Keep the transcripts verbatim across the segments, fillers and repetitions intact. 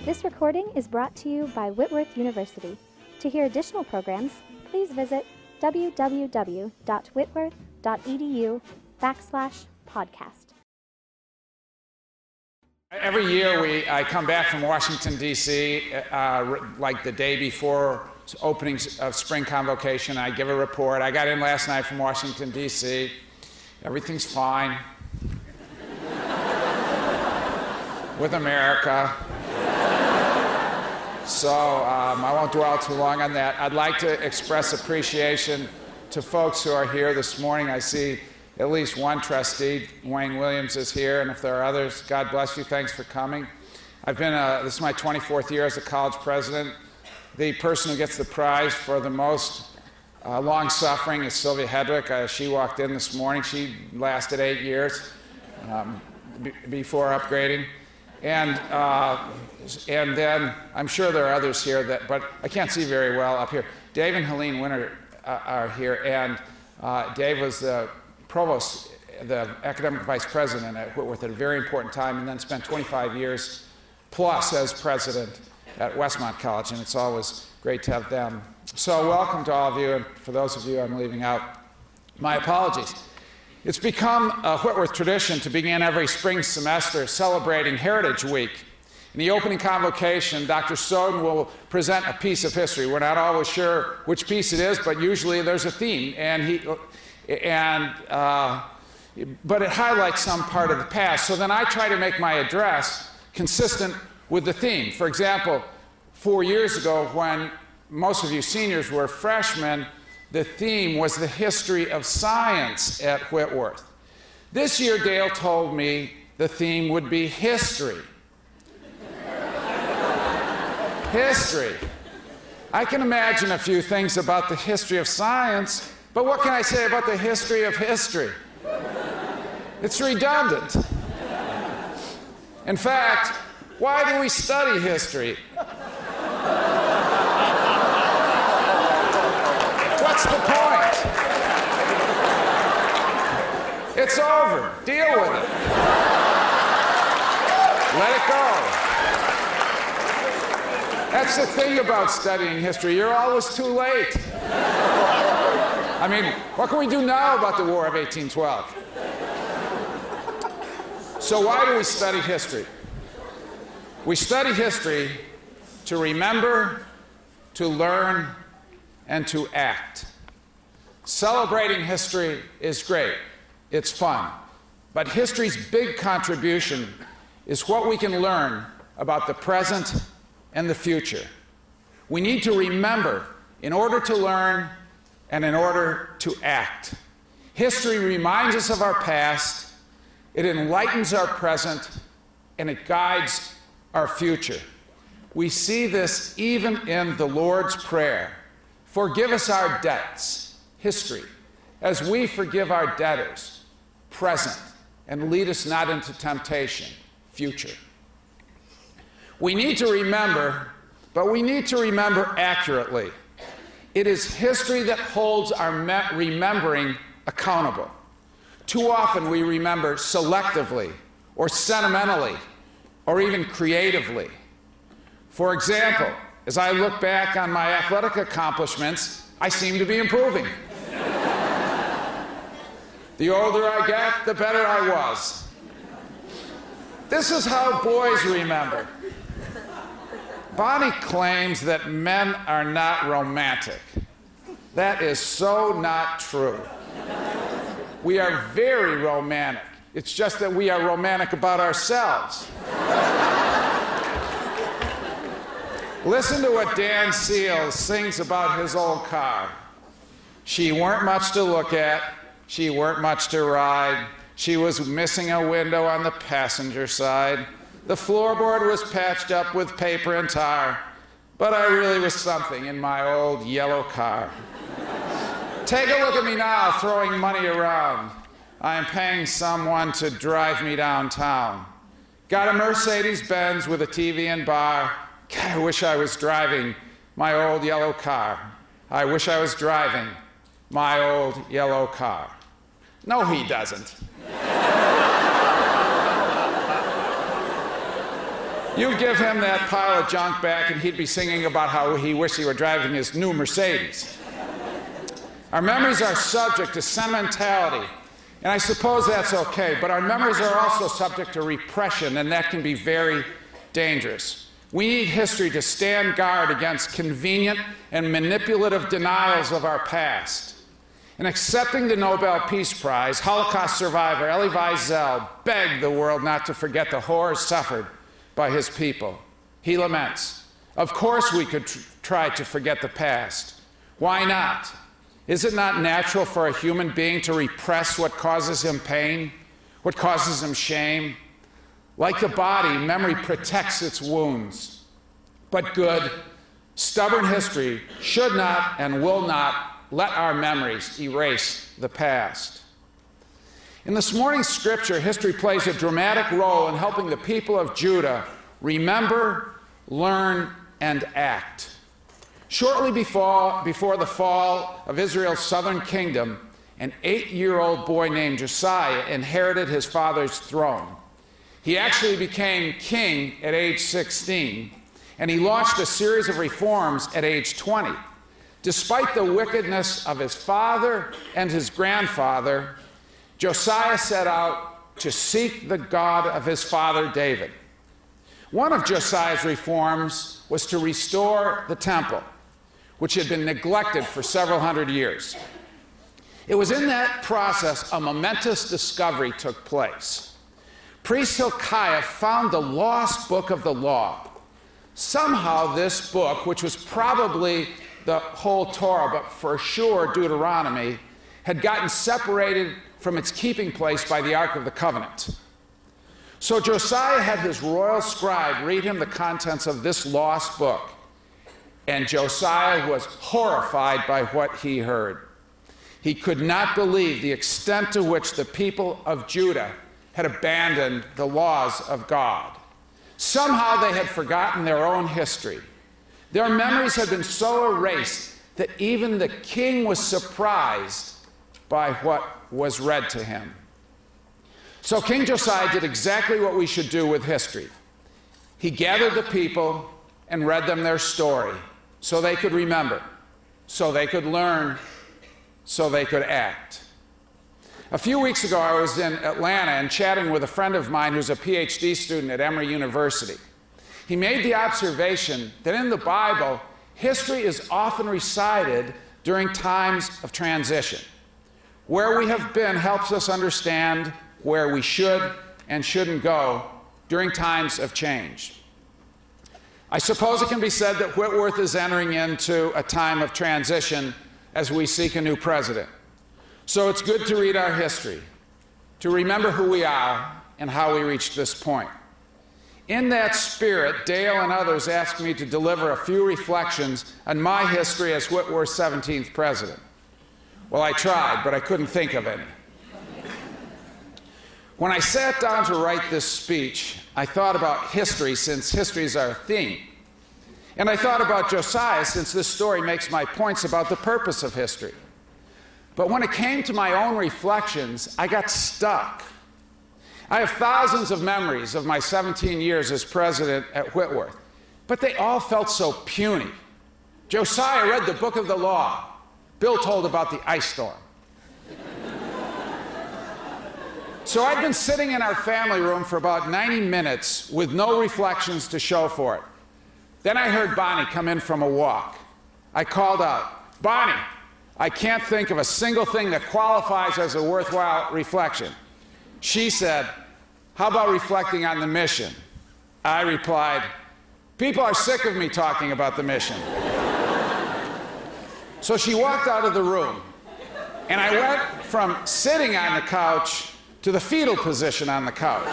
This recording is brought to you by Whitworth University. To hear additional programs, please visit www.whitworth.edu backslash podcast. Every year we, I come back from Washington, D C, uh, like the day before opening of spring convocation. I give a report. I got in last night from Washington, D C. Everything's fine with America. So um, I won't dwell too long on that. I'd like to express appreciation to folks who are here this morning. I see at least one trustee, Wayne Williams, is here, and if there are others, God bless you. Thanks for coming. I've been, a, this is my twenty-fourth year as a college president. The person who gets the prize for the most uh, long-suffering is Sylvia Hedrick. Uh, she walked in this morning. She lasted eight years um, b- before upgrading. And, uh, and then, I'm sure there are others here, that, but I can't see very well up here. Dave and Helene Winter uh, are here, and uh, Dave was the provost, the academic vice president at Whitworth at a very important time, and then spent twenty-five years plus as president at Westmont College, and it's always great to have them. So welcome to all of you, and for those of you I'm leaving out, my apologies. It's become a Whitworth tradition to begin every spring semester celebrating Heritage Week. In the opening convocation, Doctor Soden will present a piece of history. We're not always sure which piece it is, but usually there's a theme, and he, and uh, but it highlights some part of the past. So then I try to make my address consistent with the theme. For example, four years ago, when most of you seniors were freshmen, the theme was the history of science at Whitworth. This year, Dale told me the theme would be history. History. I can imagine a few things about the history of science, but what can I say about the history of history? It's redundant. In fact, why do we study history? What's the point? It's over. Deal with it. Let it go. That's the thing about studying history. You're always too late. I mean, what can we do now about the War of eighteen twelve? So why do we study history? We study history to remember, to learn, and to act. Celebrating history is great. It's fun. But history's big contribution is what we can learn about the present and the future. We need to remember in order to learn and in order to act. History reminds us of our past, it enlightens our present, and it guides our future. We see this even in the Lord's Prayer. Forgive us our debts, history, as we forgive our debtors, present, and lead us not into temptation, future. We need to remember, but we need to remember accurately. It is history that holds our me- remembering accountable. Too often we remember selectively, or sentimentally, or even creatively. For example, as I look back on my athletic accomplishments, I seem to be improving. The older I get, the better I was. This is how boys remember. Bonnie claims that men are not romantic. That is so not true. We are very romantic. It's just that we are romantic about ourselves. Listen to what Dan Seals sings about his old car. She weren't much to look at. She weren't much to ride. She was missing a window on the passenger side. The floorboard was patched up with paper and tar. But I really was something in my old yellow car. Take a look at me now, throwing money around. I am paying someone to drive me downtown. Got a Mercedes-Benz with a T V and bar. God, I wish I was driving my old yellow car. I wish I was driving my old yellow car. No, he doesn't. You give him that pile of junk back and he'd be singing about how he wished he were driving his new Mercedes. Our memories are subject to sentimentality, and I suppose that's okay, but our memories are also subject to repression, and that can be very dangerous. We need history to stand guard against convenient and manipulative denials of our past. In accepting the Nobel Peace Prize, Holocaust survivor Elie Wiesel begged the world not to forget the horrors suffered by his people. He laments, "Of course we could tr- try to forget the past. Why not? Is it not natural for a human being to repress what causes him pain, what causes him shame? Like the body, memory protects its wounds. But good, stubborn history should not and will not let our memories erase the past." In this morning's scripture, history plays a dramatic role in helping the people of Judah remember, learn, and act. Shortly before, before the fall of Israel's southern kingdom, an eight-year-old boy named Josiah inherited his father's throne. He actually became king at age sixteen, and he launched a series of reforms at age twenty. Despite the wickedness of his father and his grandfather, Josiah set out to seek the God of his father David. One of Josiah's reforms was to restore the temple, which had been neglected for several hundred years. It was in that process a momentous discovery took place. Priest Hilkiah found the lost book of the law. Somehow this book, which was probably the whole Torah, but for sure Deuteronomy, had gotten separated from its keeping place by the Ark of the Covenant. So Josiah had his royal scribe read him the contents of this lost book. And Josiah was horrified by what he heard. He could not believe the extent to which the people of Judah had abandoned the laws of God. Somehow they had forgotten their own history. Their memories had been so erased that even the king was surprised by what was read to him. So King Josiah did exactly what we should do with history. He gathered the people and read them their story, so they could remember, so they could learn, so they could act. A few weeks ago, I was in Atlanta and chatting with a friend of mine who's a P H D student at Emory University. He made the observation that in the Bible, history is often recited during times of transition. Where we have been helps us understand where we should and shouldn't go during times of change. I suppose it can be said that Whitworth is entering into a time of transition as we seek a new president. So it's good to read our history, to remember who we are and how we reached this point. In that spirit, Dale and others asked me to deliver a few reflections on my history as Whitworth's seventeenth president. Well, I tried, but I couldn't think of any. When I sat down to write this speech, I thought about history, since history is our theme. And I thought about Josiah, since this story makes my points about the purpose of history. But when it came to my own reflections, I got stuck. I have thousands of memories of my seventeen years as president at Whitworth, but they all felt so puny. Josiah read the book of the law. Bill told about the ice storm. So I'd been sitting in our family room for about ninety minutes with no reflections to show for it. Then I heard Bonnie come in from a walk. I called out, "Bonnie, I can't think of a single thing that qualifies as a worthwhile reflection." She said, "How about reflecting on the mission?" I replied, "People are sick of me talking about the mission." So she walked out of the room, and I went from sitting on the couch to the fetal position on the couch.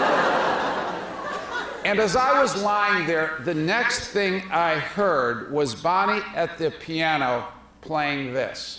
And as I was lying there, the next thing I heard was Bonnie at the piano playing this.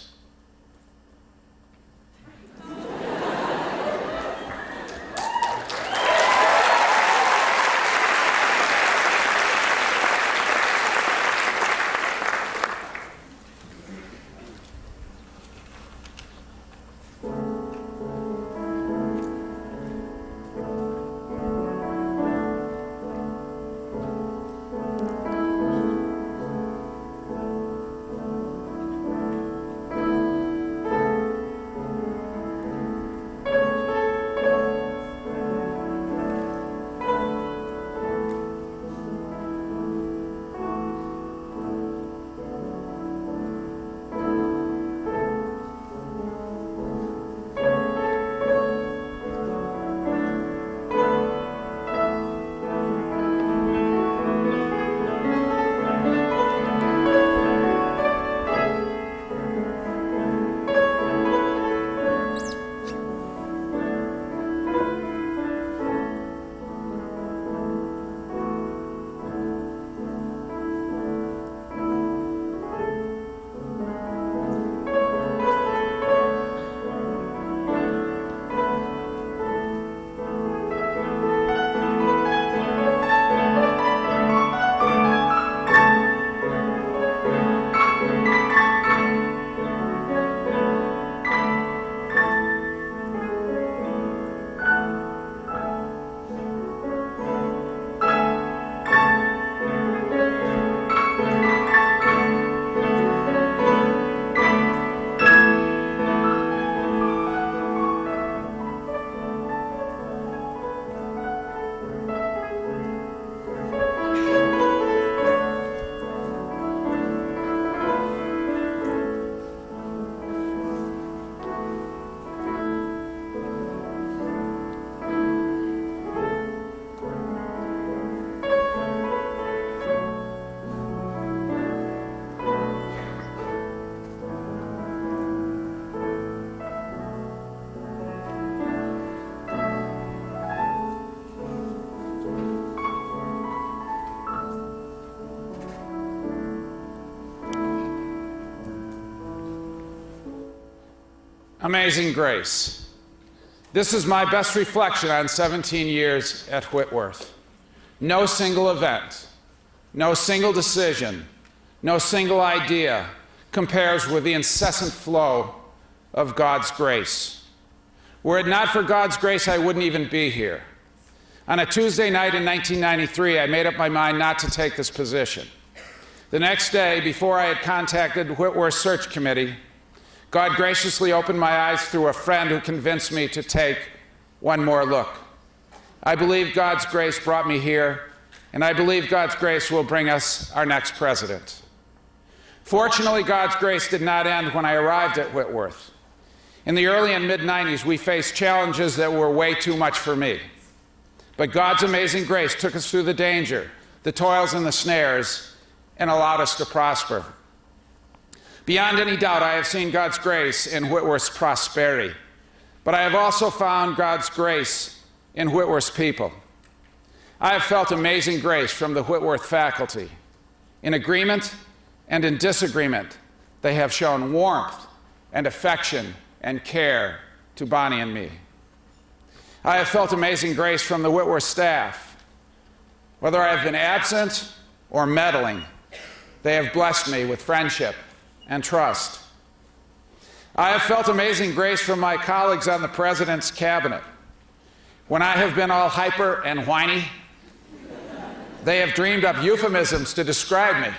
Amazing grace. This is my best reflection on seventeen years at Whitworth. No single event, no single decision, no single idea compares with the incessant flow of God's grace. Were it not for God's grace, I wouldn't even be here. On a Tuesday night in nineteen ninety-three, I made up my mind not to take this position. The next day, before I had contacted Whitworth Search Committee, God graciously opened my eyes through a friend who convinced me to take one more look. I believe God's grace brought me here, and I believe God's grace will bring us our next president. Fortunately, God's grace did not end when I arrived at Whitworth. In the early and mid nineties, we faced challenges that were way too much for me. But God's amazing grace took us through the danger, the toils and the snares, and allowed us to prosper. Beyond any doubt, I have seen God's grace in Whitworth's prosperity, but I have also found God's grace in Whitworth's people. I have felt amazing grace from the Whitworth faculty. In agreement and in disagreement, they have shown warmth and affection and care to Bonnie and me. I have felt amazing grace from the Whitworth staff. Whether I have been absent or meddling, they have blessed me with friendship and trust. I have felt amazing grace from my colleagues on the President's cabinet. When I have been all hyper and whiny, they have dreamed up euphemisms to describe me.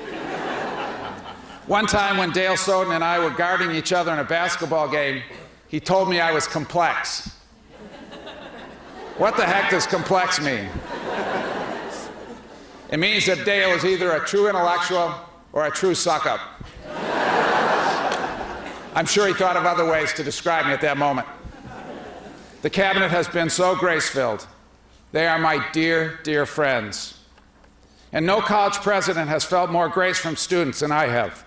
One time when Dale Soden and I were guarding each other in a basketball game, he told me I was complex. What the heck does complex mean? It means that Dale is either a true intellectual or a true suck-up. I'm sure he thought of other ways to describe me at that moment. The cabinet has been so grace-filled. They are my dear, dear friends. And no college president has felt more grace from students than I have.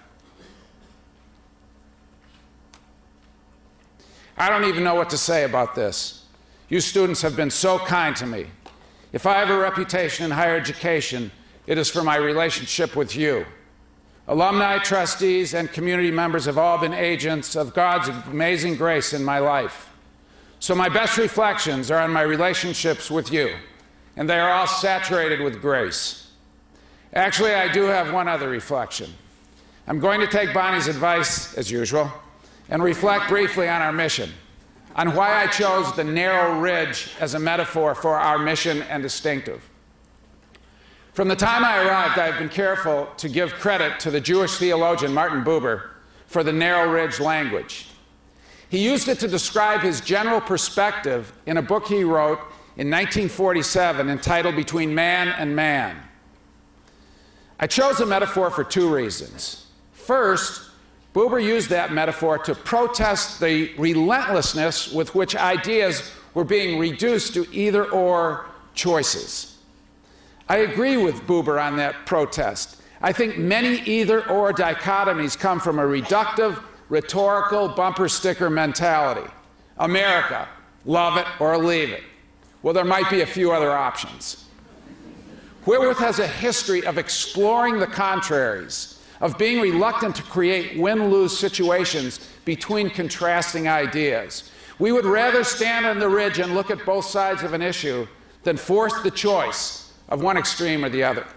I don't even know what to say about this. You students have been so kind to me. If I have a reputation in higher education, it is for my relationship with you. Alumni, trustees, and community members have all been agents of God's amazing grace in my life. So my best reflections are on my relationships with you, and they are all saturated with grace. Actually, I do have one other reflection. I'm going to take Bonnie's advice, as usual, and reflect briefly on our mission, on why I chose the narrow ridge as a metaphor for our mission and distinctive. From the time I arrived, I've been careful to give credit to the Jewish theologian Martin Buber for the narrow ridge language. He used it to describe his general perspective in a book he wrote in nineteen forty-seven entitled Between Man and Man. I chose a metaphor for two reasons. First, Buber used that metaphor to protest the relentlessness with which ideas were being reduced to either-or choices. I agree with Buber on that protest. I think many either-or dichotomies come from a reductive, rhetorical bumper sticker mentality. America, love it or leave it. Well, there might be a few other options. Whitworth has a history of exploring the contraries, of being reluctant to create win-lose situations between contrasting ideas. We would rather stand on the ridge and look at both sides of an issue than force the choice of one extreme or the other.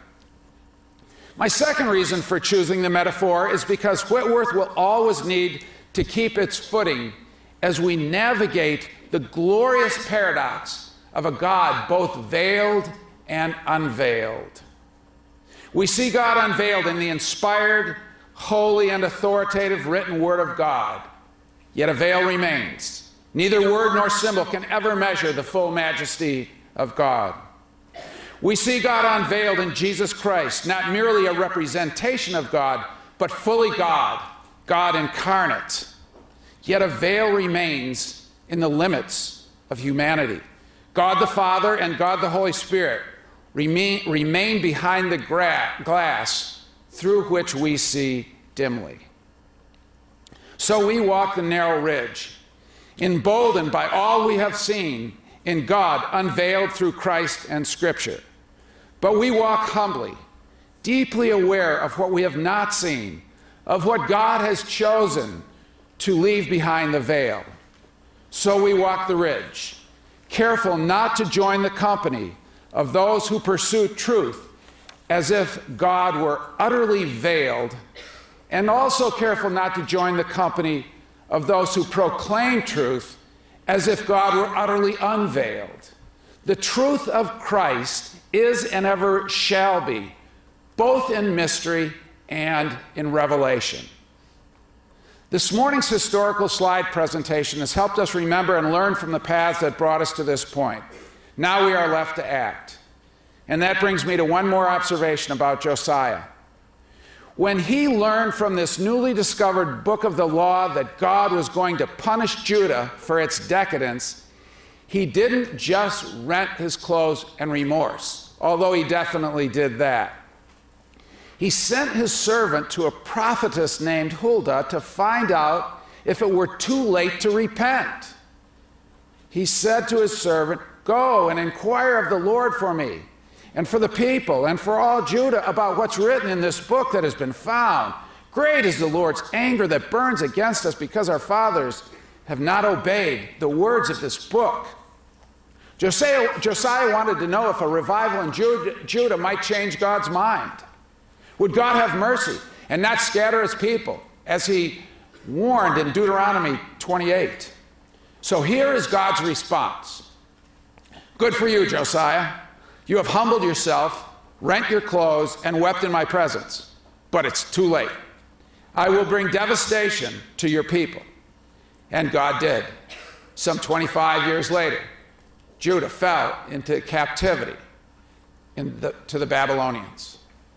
My second reason for choosing the metaphor is because Whitworth will always need to keep its footing as we navigate the glorious paradox of a God both veiled and unveiled. We see God unveiled in the inspired, holy, and authoritative written Word of God, yet a veil remains. Neither word nor symbol can ever measure the full majesty of God. We see God unveiled in Jesus Christ, not merely a representation of God, but fully God, God incarnate. Yet a veil remains in the limits of humanity. God the Father and God the Holy Spirit remain, remain behind the gra- glass through which we see dimly. So we walk the narrow ridge, emboldened by all we have seen in God unveiled through Christ and Scripture. But we walk humbly, deeply aware of what we have not seen, of what God has chosen to leave behind the veil. So we walk the ridge, careful not to join the company of those who pursue truth as if God were utterly veiled, and also careful not to join the company of those who proclaim truth as if God were utterly unveiled. The truth of Christ is and ever shall be, both in mystery and in revelation. This morning's historical slide presentation has helped us remember and learn from the paths that brought us to this point. Now we are left to act. And that brings me to one more observation about Josiah. When he learned from this newly discovered book of the law that God was going to punish Judah for its decadence, he didn't just rent his clothes and remorse, although he definitely did that. He sent his servant to a prophetess named Huldah to find out if it were too late to repent. He said to his servant, "Go and inquire of the Lord for me, and for the people, and for all Judah about what's written in this book that has been found. Great is the Lord's anger that burns against us because our fathers have not obeyed the words of this book." Josiah, Josiah wanted to know if a revival in Judah, Judah might change God's mind. Would God have mercy and not scatter his people, as he warned in Deuteronomy twenty-eight? So here is God's response. "Good for you, Josiah. You have humbled yourself, rent your clothes, and wept in my presence. But it's too late. I will bring devastation to your people." And God did. Some twenty-five years later, Judah fell into captivity in the, to the Babylonians.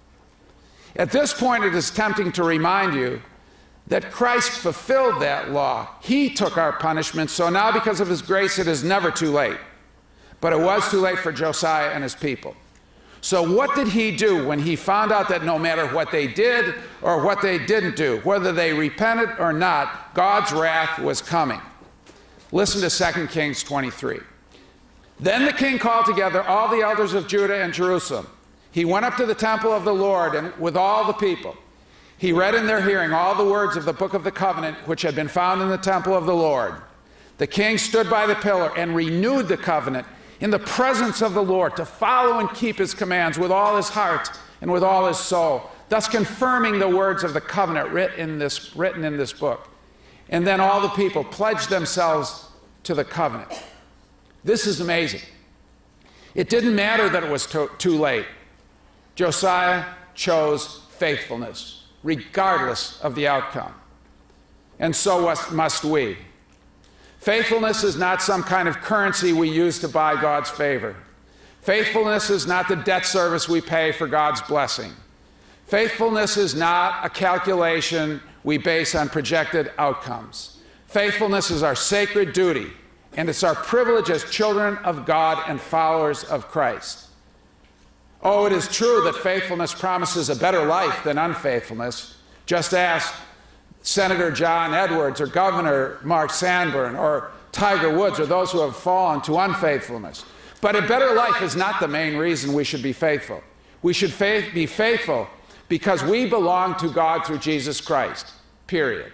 At this point, it is tempting to remind you that Christ fulfilled that law. He took our punishment, so now because of his grace, it is never too late. But it was too late for Josiah and his people. So what did he do when he found out that no matter what they did or what they didn't do, whether they repented or not, God's wrath was coming? Listen to Second Kings twenty-three. "Then the king called together all the elders of Judah and Jerusalem. He went up to the temple of the Lord and with all the people. He read in their hearing all the words of the book of the covenant which had been found in the temple of the Lord. The king stood by the pillar and renewed the covenant in the presence of the Lord to follow and keep his commands with all his heart and with all his soul, thus confirming the words of the covenant written in this, written in this book. And then all the people pledged themselves to the covenant." This is amazing. It didn't matter that it was to- too late. Josiah chose faithfulness, regardless of the outcome. And so must we. Faithfulness is not some kind of currency we use to buy God's favor. Faithfulness is not the debt service we pay for God's blessing. Faithfulness is not a calculation we base on projected outcomes. Faithfulness is our sacred duty, and it's our privilege as children of God and followers of Christ. Oh, it is true that faithfulness promises a better life than unfaithfulness. Just ask Senator John Edwards or Governor Mark Sanborn or Tiger Woods or those who have fallen to unfaithfulness. But a better life is not the main reason we should be faithful. We should faith, be faithful because we belong to God through Jesus Christ, period.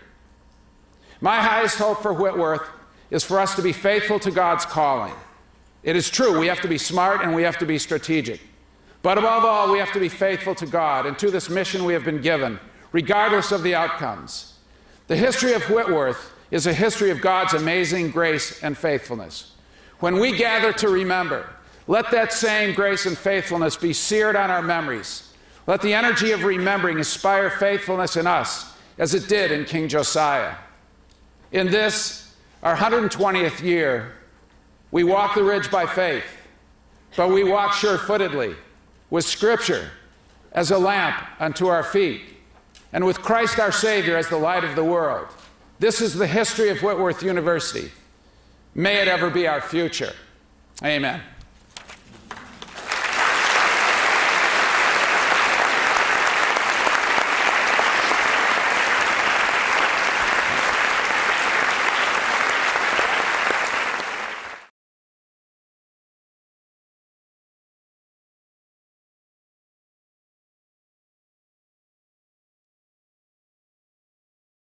My highest hope for Whitworth is for us to be faithful to God's calling. It is true, we have to be smart and we have to be strategic. But above all, we have to be faithful to God and to this mission we have been given, regardless of the outcomes. The history of Whitworth is a history of God's amazing grace and faithfulness. When we gather to remember, let that same grace and faithfulness be seared on our memories. Let the energy of remembering inspire faithfulness in us, as it did in King Josiah. In this, our one hundred twentieth year, we walk the ridge by faith, but we walk sure-footedly, with Scripture as a lamp unto our feet, and with Christ our Savior as the light of the world. This is the history of Whitworth University. May it ever be our future. Amen.